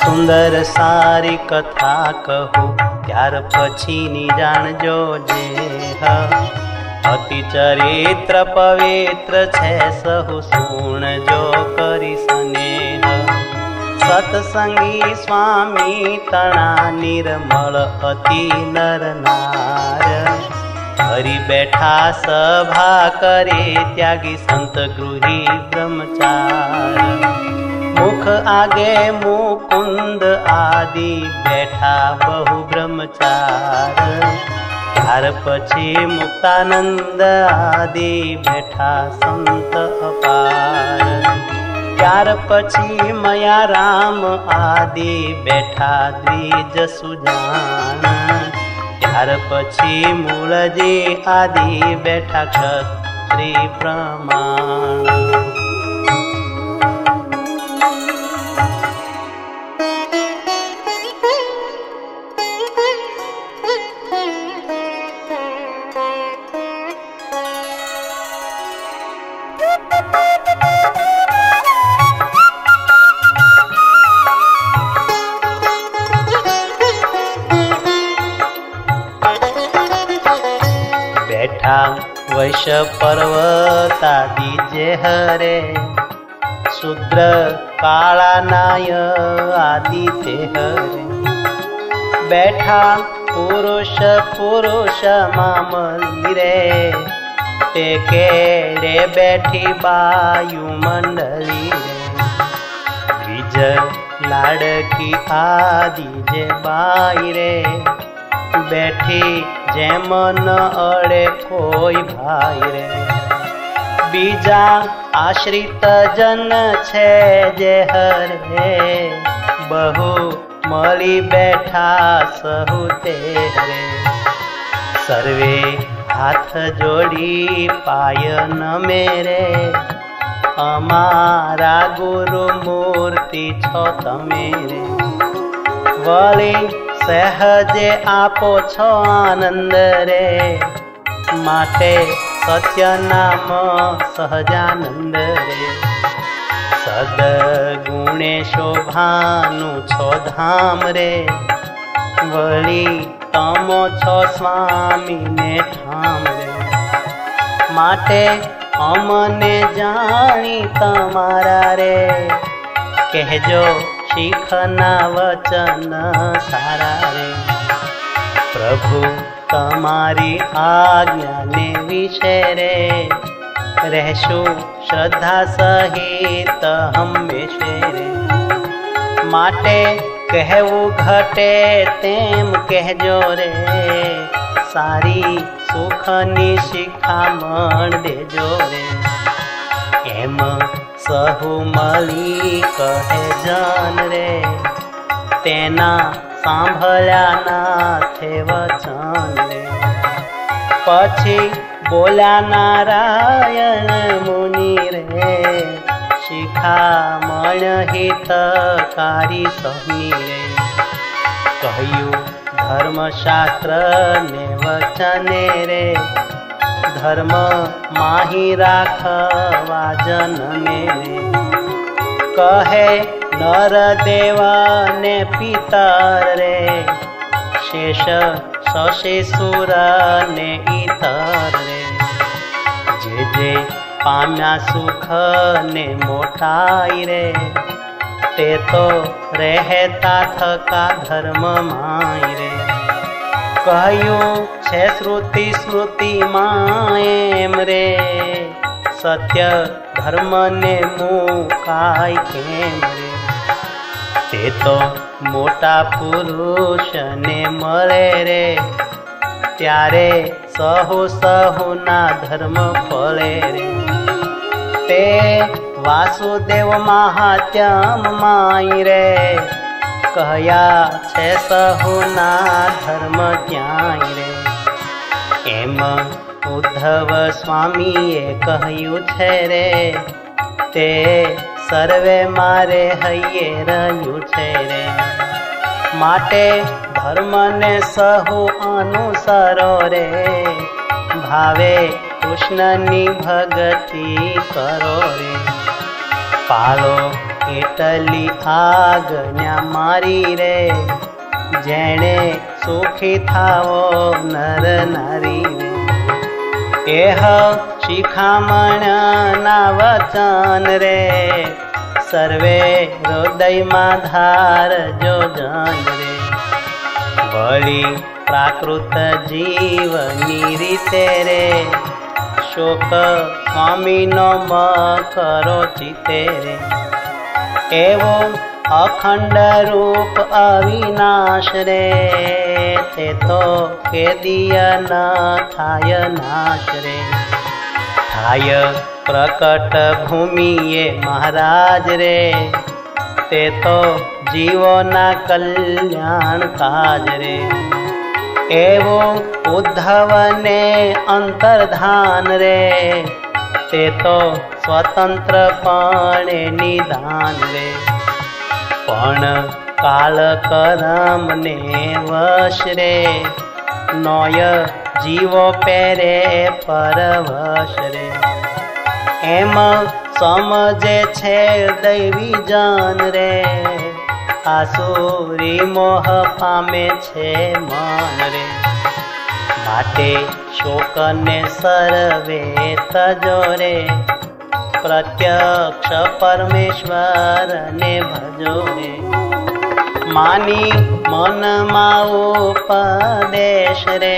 સુંદર સારી કથા કહું ત્યાર પછીની જાણજો જે અતિ ચરિત્ર પવિત્ર છે સહુ સુણજો કરી સ્નેહ સત્સંગી સ્વામી તણા નિર્મળ અતિ નર નાર હરી બેઠા સભા કરે ત્યાગી સંત ગૃહી બ્રહ્મચાર મુખ આગે મુકુંદ આદિ બેઠા બહુ બ્રહ્મચાર ત્યાર પછી મુક્તાનંદ આદિ બેઠા સંત અપાર ત્યાર પછી મયા રામ આદિ બેઠા દ્વિજ સુજાન ત્યાર પછી મૂળજી આદિ બેઠા ક્ષત્રિય પ્રમાણ વૈશ્ય પર્વતાદિ જે હરે શુદ્ર કાળાનાય આદિ તે હરે બેઠા પુરુષ માં મંદિરે તે કેડે બેઠી બાયુ મંડળી રે વિજય લાડકી આદિ જે બાઈ રે બેઠી જેમ ન અડે કોઈ ભાઈ રે બીજા આશ્રિત જન છે જે હરે બહુ મળી બેઠા સહુ તે હરે સર્વે હાથ જોડી પાય નમે રે અમારા ગુરુ મૂર્તિ છો તમે રે વળી સહજે આપો છો આનંદ રે માટે સત્ય નામ સહજાનંદ રે સદગુણે શોભાનું છો ધામ રે વળી તમો છો સ્વામીને ઠામ રે માટે અમને જાણી તમારા રે કહેજો શીખના વચન સારા રે પ્રભુ તમારી આજ્ઞાને વિશે રે રહેશું શ્રદ્ધા સહિત હંમેશે રે માટે કહેવું ઘટે તેમ કહેજો રે સારી સુખની શિખામણ દેજો રે એમ સહુ મળી કહે જન રે તેના સાંભળ્યા નાથે વચન રે પછી બોલ્યા નારાયણ મુનિ રે શિખામણ હિતકારી સહની રે કહ્યું ધર્મશાસ્ત્ર ને વચને રે ધર્મ માહી રાખવા જનને રે કહે નર દેવ ને પિતર રે શેષ શશેસુર ને ઈતર રે જે પામ્યા સુખ ને મોટાઈ રે તે તો રહેતા થકા ધર્મ માય રે કહ્યું છે શ્રુતિ સ્મૃતિ એમ રે સત્ય ધર્મ ને મુકાય કેમ રે તે તો મોટા પુરુષ ને મળે રે ત્યારે સહુ સહુના ધર્મ ફળે રે તે વાસુદેવ મહાત્યમ માય રે કહ્યા છે સહુના ધર્મ ક્યાંય રે એમ ઉદ્ધવ સ્વામીએ કહ્યું છે રે તે સર્વે મારે હૈયે રહ્યું છે રે માટે ધર્મ ને સહુ અનુસરો રે ભાવે કૃષ્ણની ભક્તિ કરો રે પાળો એટલી આજ્ઞા મારી રે, જેણે સુખી થાવો નર નારી રે. એહ શિખામણ ના વચન રે, સર્વે હૃદયમાં ધારજો જન રે. વળી પ્રાકૃત જીવની રીતે રે, શોક સ્વામીનો કરો ચિતે રે. એવો અખંડ રૂપ અવિનાશ રે, તે તો કેદીય ન થાય નાશ રે. થાય પ્રકટ ભૂમિએ મહારાજ રે, તે તો જીવોના કલ્યાણ કાજ રે. એવો ઉદ્ધવને અંતર્ધાન રે, તે તો સ્વતંત્રપણે નિદાન રે. પણ કાળ કરમને વશ રે, નોય જીવો પેરે પરવશ રે. એમ સમજે છે દૈવી જન રે, આસુરી મોહ પામે છે મન રે. માટે શોકને સર્વે તજો રે, પ્રત્યક્ષ પરમેશ્વરને ભજો રે. માની મનમાં ઉપદેશ રે,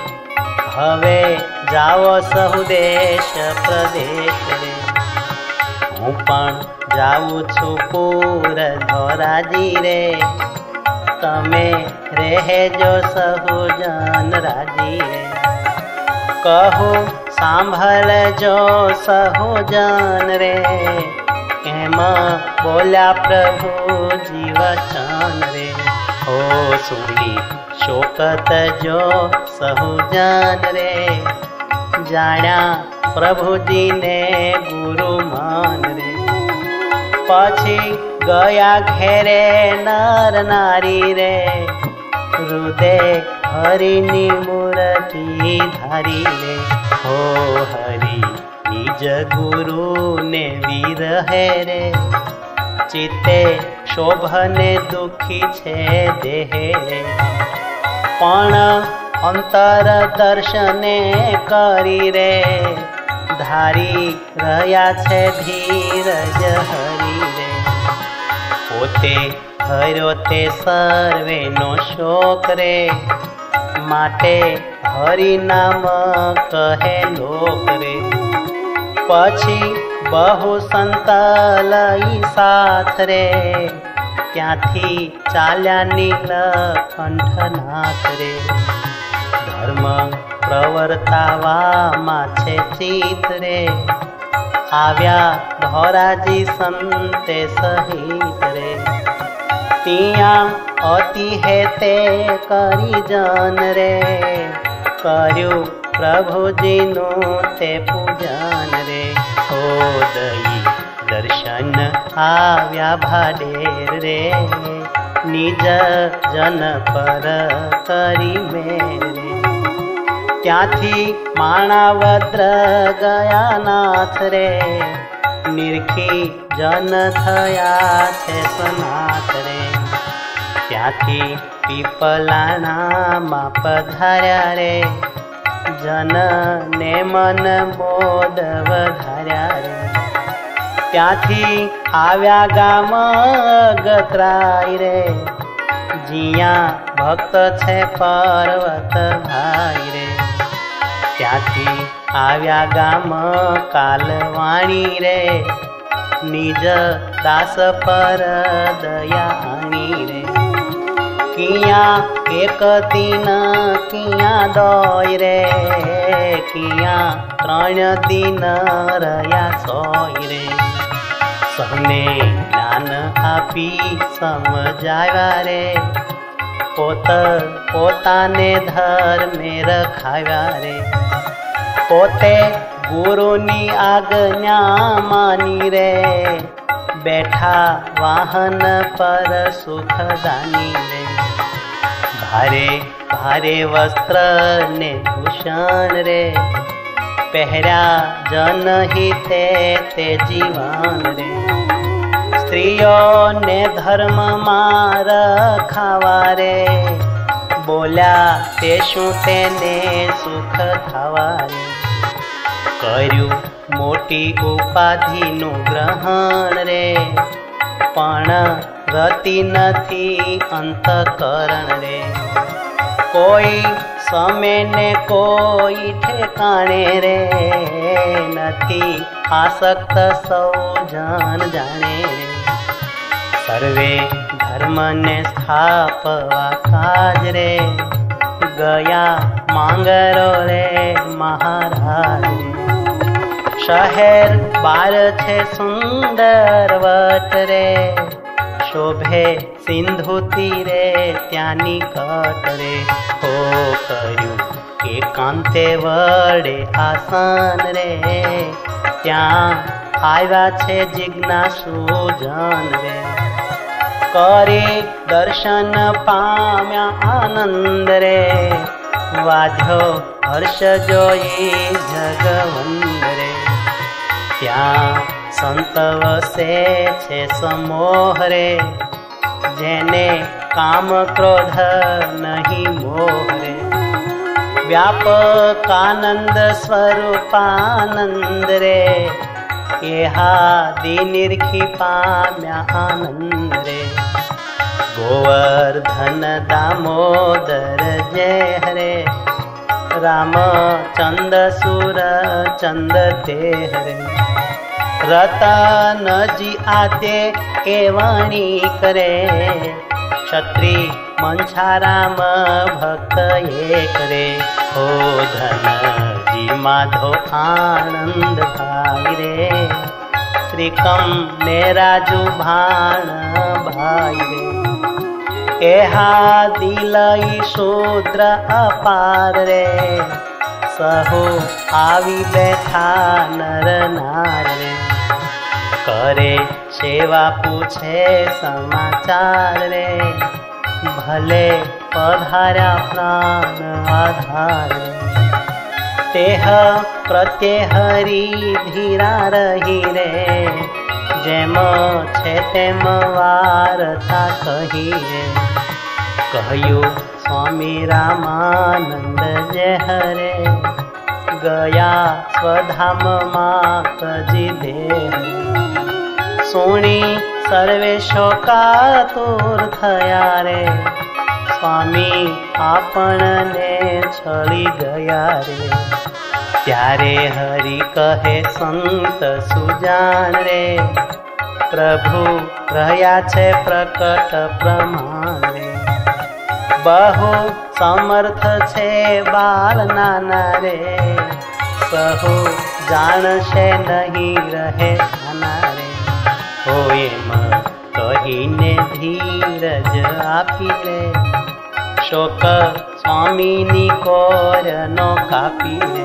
હવે જાઓ સહુ દેશ પ્રદેશ રે. હું પણ જાઉં છું પૂર ધોરાજી રે, તમે રહેજો સહુ જન રાજી રે. કહું સાંભળજો સહુ જન રે, એમ બોલ્યા પ્રભુજી વચન રે. ઓ સુની શોકત જો સહુ જન રે, જાણ્યા પ્રભુજીને ગુરુ માન રે. પછી ગયા ઘેરે નર નારી રે, હૃદય હરિની મૂર્તિ ધારી રે. હો હરિ નિજ ગુરુને વિરહે રે, ચિત્તે શોભને દુખી છે દેહે રે. પણ અંતર દર્શને કરી રે, ધારી રહ્યા છે ધીરજ હરી રે. પોતે હર્યો તે સર્વેનો શોક રે, માટે હરિનામ કહે લોક રે. પછી બહુ સંત લઈ સાથ રે, ત્યાંથી ચાલ્યા નીલકંઠનાથ રે. ધર્મ પ્રવર્તાવામાં છે ચિત રે, આવ્યા ધોરાજી સંતે સહિત રે. ત્યાં અતિ હેતે કરી જન રે, કર્યું પ્રભુજીનું તે પૂજન રે. હો દઈ દર્શન આવ્યા ભાડેર રે, નિજ જન પર કરી મેર રે. ત્યાંથી માણાવદ્ર ગયા નાથ રે, નિરખી જન થયા છે સનાથ રે. ત્યાંથી પીપલાણામાં પધાર્યા રે, જન ને મન મોદ વધાર્યા રે. ત્યાંથી આવ્યા ગામ ગતરાય રે, જ્યાં ભક્ત છે પર્વત ભાઈ રે. ત્યાંથી આવ્યા ગામ કાલવાણી રે, નિજ દાસ પર દયાણી રે. કિયાં એક દિન કિયાં દોય રે, કિયાં 3 દિન રહ્યા સોય રે. સૌને જ્ઞાન આપી સમજાવ્યા રે, પોતાને ધર્મે રખાવ્યા રે. પોતે ગુરુની આજ્ઞા માની રે, બેઠા વાહન પર સુખદાની રે. ભારે ભારે વસ્ત્ર ને ભૂષણ રે, પહેર્યા જનહિતે તે જીવન રે. स्त्रीओ ने धर्म मार खावा रे, बोल्या ते शू तेने सुख थावा रे। कर्यु मोटी उपाधि नु ग्रहण रे, पण रति नथी अंतकरण रे। कोई समय ने कोई ठेकाणे रे, नथी आसक्त सौ जन जाने रे। सर्वे धर्म ने स्थापवा काज रे, गया मांगरो रे महाराज रे। शहर बार छे सुंदर वट रे, शोभे सिंधु तीरे त्यानी कट रे। हो कर्यु एकांते वडे आसन रे, त्या आव्या छे जिज्ञासु जन रे। करे दर्शन पाम्या आनंद रे, वाध्यो हर्ष जोई जगवंद रे। त्या संत वसे छे समोह रे, जेने काम क्रोध नहीं मोह रे। व्यापक आनंद स्वरूपानंद रे, एहा दीनिर्खी पाम्या आनंद रे। गोवर्धन दामोदर जय हरे, रामचंद सुर चंद ते हरे। रतन जी आते केवणी करे, क्षत्रि मंछा राम भक्त एक रे। हो धन जी माधो आनंद भाई रे, त्रिकम ने राजू भाण भाई रे। एहा दिलई शूद्र अपार रे, सहु आवी बैठा नर नार रे। करे सेवा पूछे समाचार रे, भले पधार्या प्राण आधार रे। तेह प्रत्यहरी धीरा रही रे, जेम छे तेम वार्ता कही रे। कहयु स्वामी रामानंद जय हरे, गया स्वधाम मां कजी दे। सोनी सर्वे शोकातुर थया रे, स्वामी आपण ने छड़ी गया रे। त्यारे हरि कहे संत सुजान रे, प्रभु रह्या छे प्रकट प्रमाण रे। बहु समर्थ छे बाल नाना रे, सहु जानशे नहीं रहे खाना रे। हो एम कहीने धीरज आपी रे, शोक स्वामीनी कोर नो कापी रे।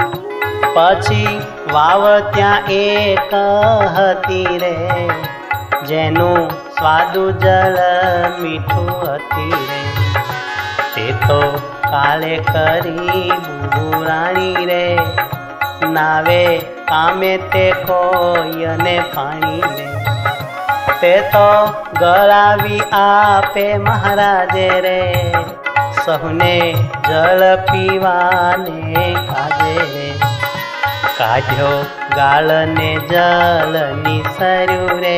पछी वाव त्या एक हती रे, जेनु स्वादु जल मीठू हती रे। ते तो काले करी बुराणी रे, नावे कामे ते कोयने पाणी रे। ते तो गळावी आपे महाराजे रे, सहुने जल पीवाने काजे रे। काढ्यो गाळने जल निसर्यु रे,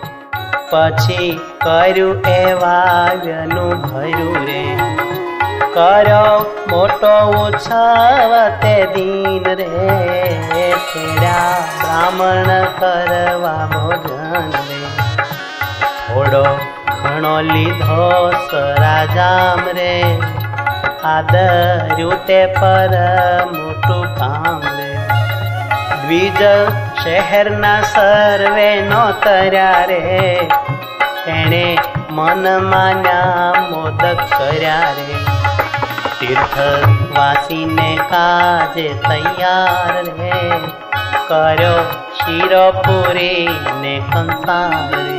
पछी कर्यु एवाव्यनु भर्यु रे। करो मोटो उत्सव ते दीन रे, तेरा ब्राह्मण करवा भोजन रे। थोड़ो घणो लीधो सराजाम रे, आदर्यु ते पर मोटू काम रे। द्विज शहरना सर्वे नो तर्या रे, तेणे मन मान्या मोदक कर्या रे। तीर्थवासी ने काजे तैयार रे, करो शीरो पूरी ने कंसार रे।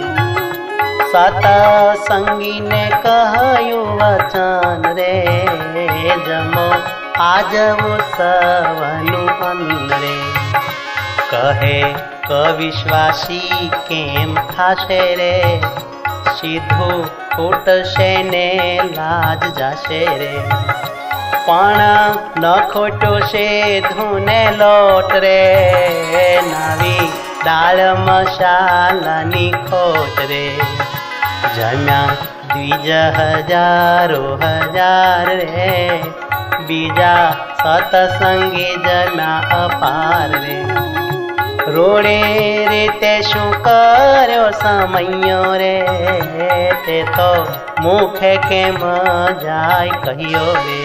सतसंगी ने कहयु वचन रे, जमो आज उत्सवनु अन्न रे। कहे विश्वासी केम थाशे रे, सीधू खूटशे ने लाज जाशे रे। पण न खोटो सीधू ने लोट रे, नवी दाल मसालानी खोट रे। जम्या द्विज हजारो हजार रे, बीजा सतसंगी जम्या अपार रे। रोड़े रीते शू कर्यो समयो रे, ते तो मुखे केम जाय कहियो रे।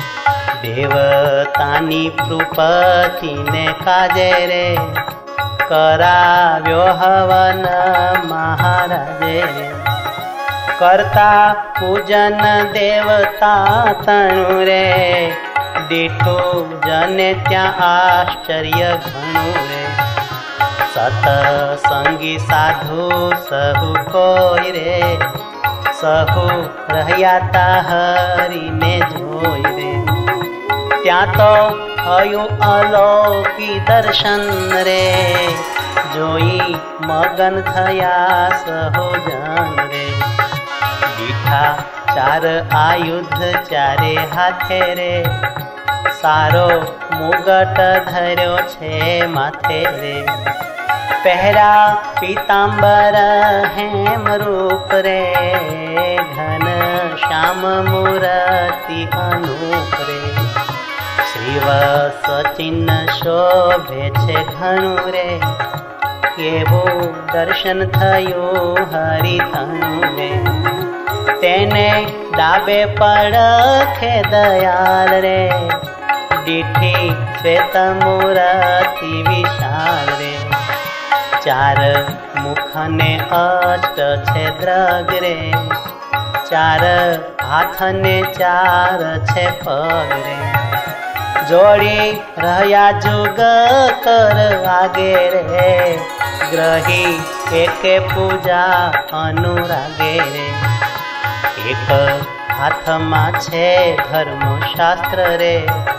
देवतानी कृपति ने काजे रे, कराव्यो हवन महाराजे रे। करता पूजन देवता तणु रे, दीठो जने त्या आश्चर्य घणु रे। सतसंगी साधु सहु कोई रे, सहु रह्याता हरि ने जोई रे। त्या तो थयो अलौकिक दर्शन रे, जोई मगन थया सहु जन रे। दीठा चार आयुध चारे हाथे रे, सारो मुगट धर्यो छे माथे रे। पहरा पीतांबर हेम रूप रे, घन श्याम मूर्ति अनूप रे। श्रीवत्स चिन्ह शोभे छे घणु रे, एवो दर्शन थयो हरि तनु रे। तेने डाबे पड़खे दयाल रे, दीठी श्वेत मूर्ति विशाल रे। चार मुख ने अष्ट छे द्रग रे, चार हाथ ने चार छे पग रे। जोड़ी रहया जुग कर आगे रे, ग्रही एके पूजा अनुरागे रे। एक हाथ में छे धर्म शास्त्र रे,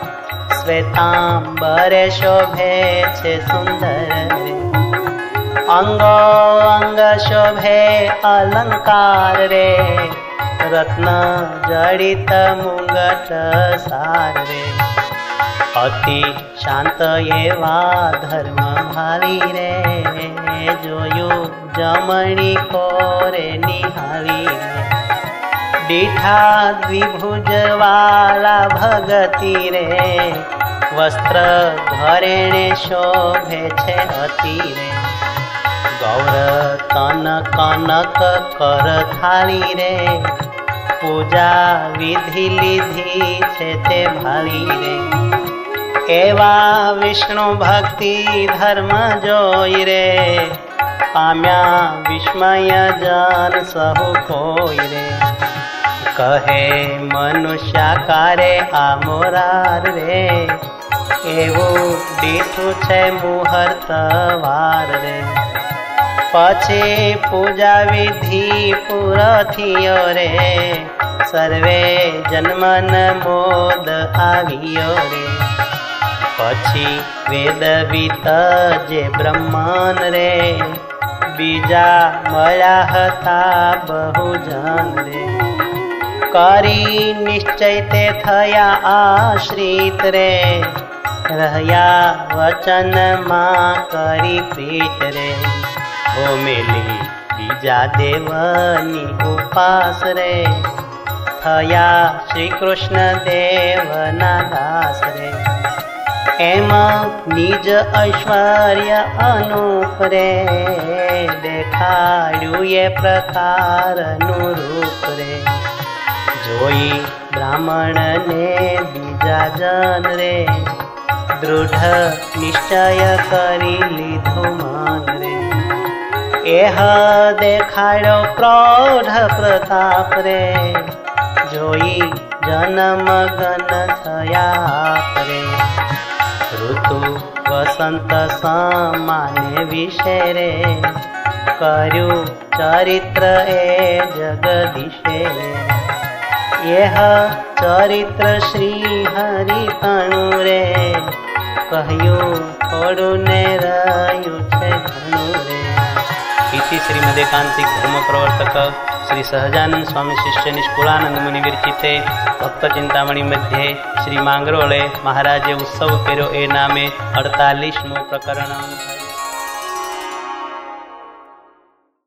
श्वेतांबरे शोभे छे सुंदर रे। अंगो अंग शोभे अलंकार रे, रत्न जड़ित मुंगट सार रे। अति शांत एवा धर्म भावी रे, जोयो जमणी कोरे निहारी रे। दीठा द्विभुज वाला भगती रे, वस्त्र धरेणे शोभे छे अति रे। गौर तन कनक कर थाली रे, पूजा विधि लीधी छे ते भाली रे। एवा विष्णु भक्ति धर्म जोई रे, पाम्या विस्मय जन सहु कोई रे। कहे मनुष्याकारे आमोरार रे, एवो दीठू छे मुहूर्त वार रे। पछे पूजा विधि पूरा थियो रे, सर्वे जन्मन मोद आवियो रे। पछी वेद वितजे ब्रह्मन रे, बीजा मळ्या हता बहु जन रे। करी निश्चय ते थया आश्रित रे, रहया वचन मां करी प्रीत रे। ओ मेली बीजा देवनी उपास रे, थया श्री कृष्ण देवना दास रे। एम निज ऐश्वर्य अनूप रे, देखाड्यु ये प्रकार रूप रे। जोई ब्राह्मण ने बीजा जन रे, दृढ़ निश्चय करी लीधो मान रे। एह देखाड़ो प्रौढ़ प्रताप रे, जोई जन्म गन थया रे। ऋतु वसंत समाने विषय रे, कर्यु चरित्र ए जगदीशे रे। यह चरित्र श्री हरि तनु रे, કહ્યું થોડું ને રહ્યું છે ઘણું રે. इति श्रीमदेकांतिक धर्म प्रवर्तक श्री सहजानंद स्वामी शिष्य निष्कुलानंद मुनि विरचिते भक्त चिंतामणि मध्ये श्री मांगरोळे महाराजे उत्सव कर्यो ए नामे 48मो प्रकरण.